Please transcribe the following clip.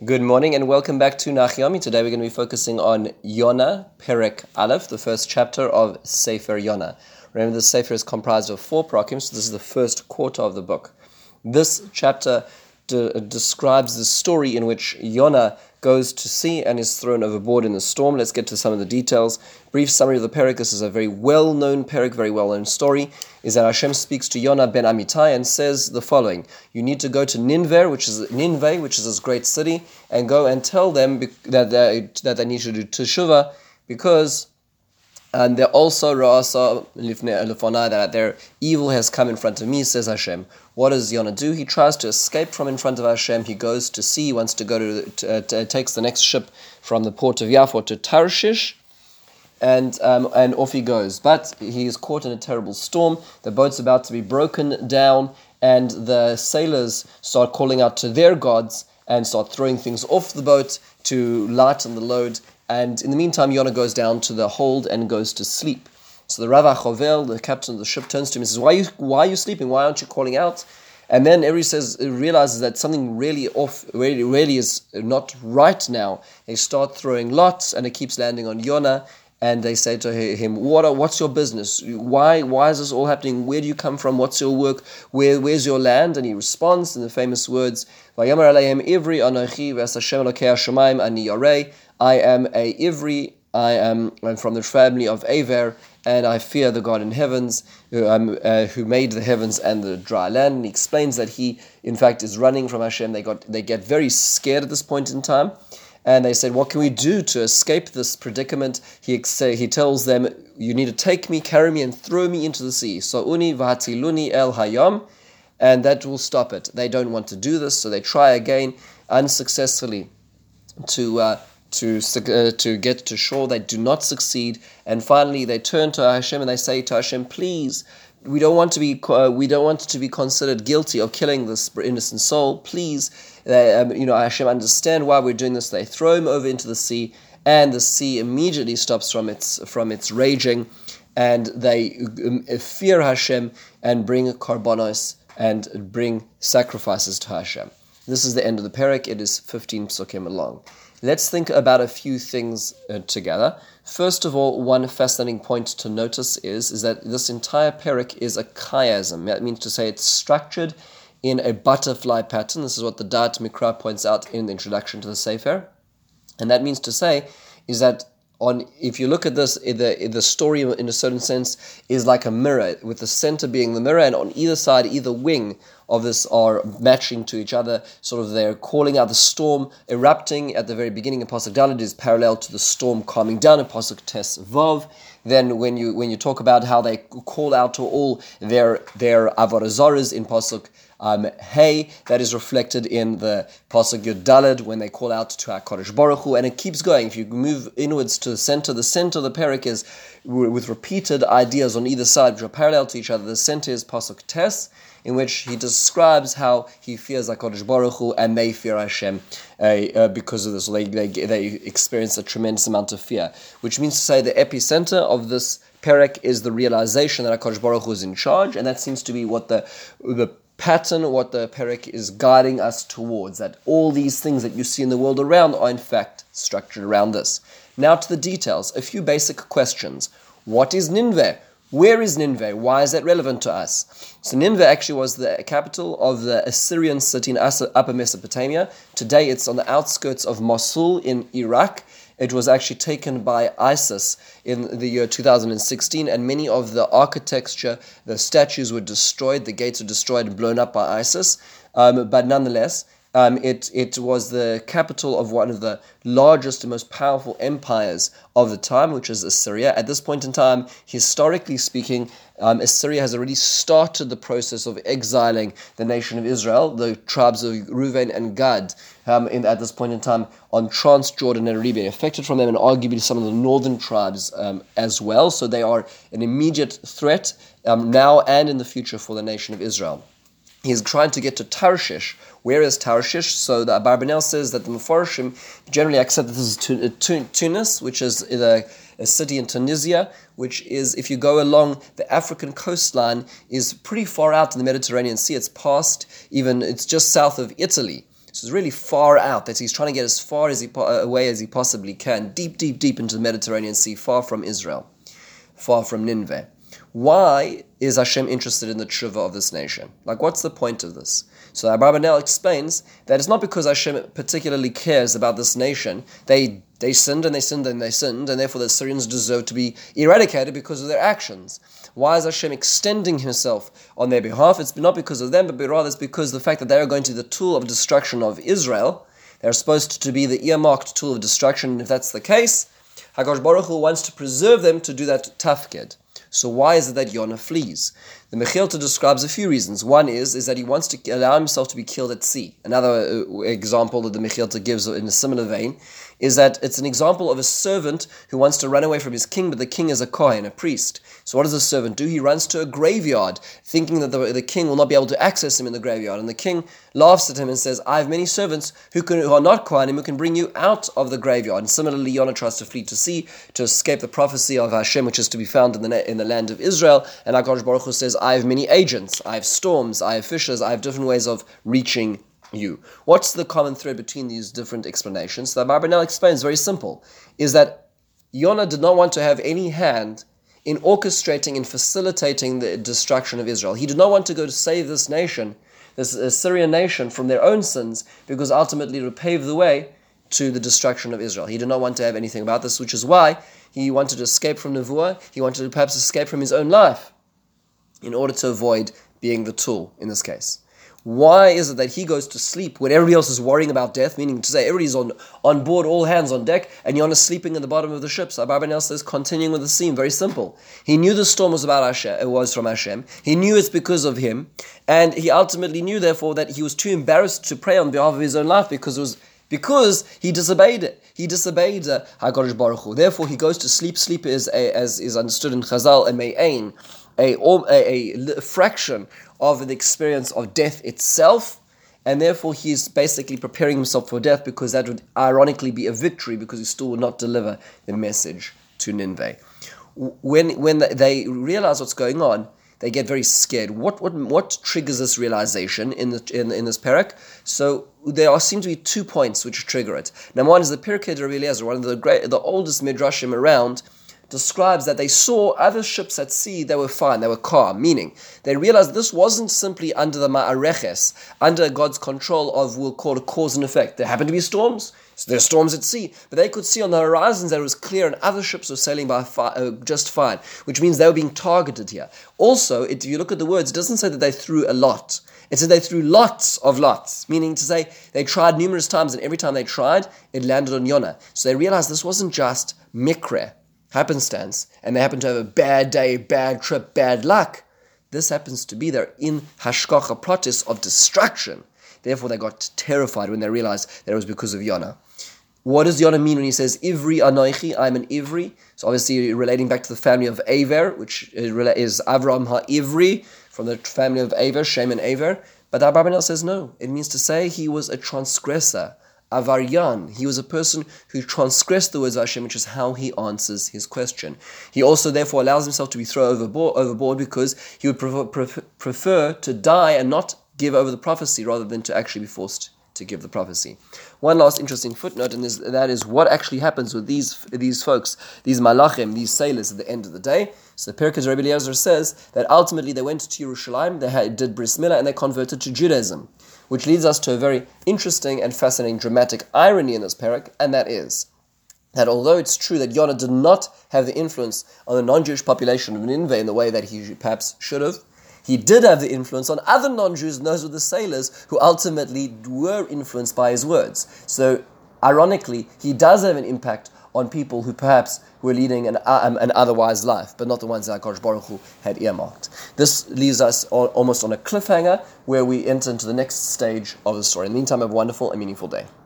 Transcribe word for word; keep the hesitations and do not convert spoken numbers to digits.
Good morning and welcome back to Nachyomi. Today we're going to be focusing on Yonah, Perek Aleph, the first chapter of Sefer Yonah. Remember, the Sefer is comprised of four parakim, so this is the first quarter of the book. This chapter de- describes the story in which Yonah goes to sea and is thrown overboard in the storm. Let's get to some of the details. Brief summary of the Perek. This is a very well-known Perek, very well-known story, is that Hashem speaks to Yonah ben Amittai and says the following: you need to go to Nineveh, which is Nineveh, which is this great city, and go and tell them that they, that they need to do teshuvah, because and they're also ra'asa lefonai, that their evil has come in front of me, says Hashem. What does Yonah do? He tries to escape from in front of Hashem. He goes to sea, he wants to go to, to, uh, to takes the next ship from the port of Yaffo to Tarshish, and um, and off he goes. But he is caught in a terrible storm. The boat's about to be broken down, and the sailors start calling out to their gods and start throwing things off the boat to lighten the load. And in the meantime, Yonah goes down to the hold and goes to sleep. So the Rav Achovel, the captain of the ship, turns to him and says, why are you, why are you sleeping? Why aren't you calling out? And then everybody says, realizes that something really off, really, really is not right now. They start throwing lots, and it keeps landing on Yonah. And they say to him, what are, what's your business? Why why is this all happening? Where do you come from? What's your work? Where Where's your land? And he responds in the famous words, Vayamar aleim ivri anochi v'as Hashem Elokei hashamayim ani yarei. I am a Ivri, I am I'm from the family of Aver, and I fear the God in heavens, who, um, uh, who made the heavens and the dry land. And he explains that he, in fact, is running from Hashem. They got they get very scared at this point in time. And they said, what can we do to escape this predicament? He he tells them, you need to take me, carry me, and throw me into the sea. So uni v'hatiluni el hayam, and that will stop it. They don't want to do this, so they try again, unsuccessfully, to uh, to uh, to get to shore. They do not succeed, and finally they turn to Hashem and they say to Hashem, please, we don't want to be uh, we don't want to be considered guilty of killing this innocent soul. Please, they, um, you know, Hashem, understand why we're doing this. They throw him over into the sea, and the sea immediately stops from its from its raging, and they um, fear Hashem and bring karbonos and bring sacrifices to Hashem. This is the end of the Perek. It is fifteen psukim long. Let's think about a few things uh, together. First of all, one fascinating point to notice is, is that this entire Perek is a chiasm. That means to say it's structured in a butterfly pattern. This is what the Da'at Mikra points out in the introduction to the Sefer. And that means to say is that on if you look at this, the, the story in a certain sense is like a mirror, with the center being the mirror, and on either side, either wing of this are matching to each other. Sort of they're calling out the storm erupting at the very beginning in Pasuk Dalet is parallel to the storm calming down in Pasuk Tes Vav. Then when you when you talk about how they call out to all their their avodah zaras in Pasuk um, Hey, that is reflected in the Pasuk Yud Daled when they call out to HaKadosh Baruch Hu, and it keeps going. If you move inwards to the center, the center of the Perek is with repeated ideas on either side which are parallel to each other. The center is Pasuk Tes, in which he describes how he fears HaKadosh Baruch Hu and they fear Hashem uh, uh, because of this. They, they, they experience a tremendous amount of fear, which means to say the epicenter of this Perek is the realization that HaKadosh Baruch Hu is in charge, and that seems to be what the the pattern, what the Perek is guiding us towards, that all these things that you see in the world around are in fact structured around this. Now to the details, a few basic questions. What is Nineveh? Where is Nineveh? Why is that relevant to us? So Nineveh actually was the capital of the Assyrian city in Upper Mesopotamia. Today it's on the outskirts of Mosul in Iraq. It was actually taken by ISIS in the year two thousand sixteen, and many of the architecture, the statues were destroyed, the gates were destroyed and blown up by ISIS. Um, but nonetheless, Um, it it was the capital of one of the largest and most powerful empires of the time, which is Assyria. At this point in time, historically speaking, um, Assyria has already started the process of exiling the nation of Israel, the tribes of Reuven and Gad, um, in, at this point in time on Transjordan and Arabia, affected from them, and arguably some of the northern tribes um, as well. So they are an immediate threat um, now and in the future for the nation of Israel. He's trying to get to Tarshish. Where is Tarshish? So the Abarbanel says that the Mefarshim generally accept that this is Tunis, which is a, a city in Tunisia, which is, if you go along the African coastline, is pretty far out in the Mediterranean Sea. It's past, even, it's just south of Italy. So it's really far out, that he's trying to get as far as he po- away as he possibly can, deep, deep, deep into the Mediterranean Sea, far from Israel, far from Nineveh. Why is Hashem interested in the tshuva of this nation? Like, what's the point of this? So Abarbanel explains that it's not because Hashem particularly cares about this nation. They they sinned and they sinned and they sinned, and therefore the Syrians deserve to be eradicated because of their actions. Why is Hashem extending himself on their behalf? It's not because of them, but rather it's because of the fact that they are going to be the tool of destruction of Israel. They're supposed to be the earmarked tool of destruction. If that's the case, HaKadosh Baruch Hu wants to preserve them to do that tafkid. So why is it that Yonah flees? The Mechilta describes a few reasons. One is, is that he wants to allow himself to be killed at sea. Another uh, example that the Mechilta gives in a similar vein is that it's an example of a servant who wants to run away from his king, but the king is a kohen, a priest. So what does the servant do? He runs to a graveyard, thinking that the, the king will not be able to access him in the graveyard. And the king laughs at him and says, I have many servants who, can, who are not kohanim, who can bring you out of the graveyard. And similarly, Yonah tries to flee to sea to escape the prophecy of Hashem, which is to be found in the in the land of Israel. And HaKadosh Baruch Hu says, I have many agents, I have storms, I have fishes, I have different ways of reaching you. What's the common thread between these different explanations? The Abarbanel explains, very simple, is that Yonah did not want to have any hand in orchestrating and facilitating the destruction of Israel. He did not want to go to save this nation, this Assyrian nation, from their own sins, because ultimately it would pave the way to the destruction of Israel. He did not want to have anything about this, which is why he wanted to escape from Nevuah. He wanted to perhaps escape from his own life in order to avoid being the tool in this case. Why is it that he goes to sleep when everybody else is worrying about death, meaning to say everybody's on, on board, all hands on deck, and Yonah's sleeping at the bottom of the ship? So Abarbanel says, continuing with the scene, very simple. He knew the storm was about Hashem, it was from Hashem. He knew it's because of him, and he ultimately knew, therefore, that he was too embarrassed to pray on behalf of his own life because it was because he disobeyed it. He disobeyed uh, HaKadosh Baruch Hu. Therefore, he goes to sleep. Sleep is, a, as is understood in Chazal, a me'ain, a, a, a fraction of the experience of death itself, and therefore he's basically preparing himself for death, because that would ironically be a victory, because he still would not deliver the message to Nineveh. When when they realize what's going on, they get very scared. What what what triggers this realization in the in, in this parak? So there are seem to be two points which trigger it. Number one is the Pirkei de Rabbi Eliezer, one of the great, the oldest midrashim around, describes that they saw other ships at sea that were fine, they were calm, meaning they realized this wasn't simply under the ma'areches, under God's control of, we'll call it cause and effect. There happened to be storms, so there are storms at sea, but they could see on the horizons that it was clear and other ships were sailing by fi- uh, just fine, which means they were being targeted here. Also, if you look at the words, it doesn't say that they threw a lot. It said they threw lots of lots, meaning to say they tried numerous times, and every time they tried, it landed on Yonah. So they realized this wasn't just mikre, happenstance, and they happen to have a bad day, bad trip, bad luck. This happens to be there in hashgacha pratis of destruction. Therefore, they got terrified when they realized that it was because of Yonah. What does Yonah mean when he says, Ivri anoichi, I'm an Ivri? So obviously relating back to the family of Aver, which is Avram ha-Ivri, from the family of Aver, Shem and Aver. But Abarbanel says no. It means to say he was a transgressor, Avaryan. He was a person who transgressed the words of Hashem, which is how he answers his question. He also therefore allows himself to be thrown overboard, overboard because he would prefer, prefer, prefer to die and not give over the prophecy rather than to actually be forced to give the prophecy. One last interesting footnote, and that is what actually happens with these these folks, these malachim, these sailors at the end of the day. So the Pirkei Rabbi Eliezer says that ultimately they went to Yerushalayim, they had, did bris milah, and they converted to Judaism, which leads us to a very interesting and fascinating dramatic irony in this parak, and that is that although it's true that Yonah did not have the influence on the non-Jewish population of Nineveh in the way that he perhaps should have, he did have the influence on other non-Jews, and those were the sailors who ultimately were influenced by his words. So, ironically, he does have an impact on people who perhaps were leading an, um, an otherwise life, but not the ones that HaKadosh Baruch Hu had earmarked. This leaves us all, almost on a cliffhanger, where we enter into the next stage of the story. In the meantime, have a wonderful and meaningful day.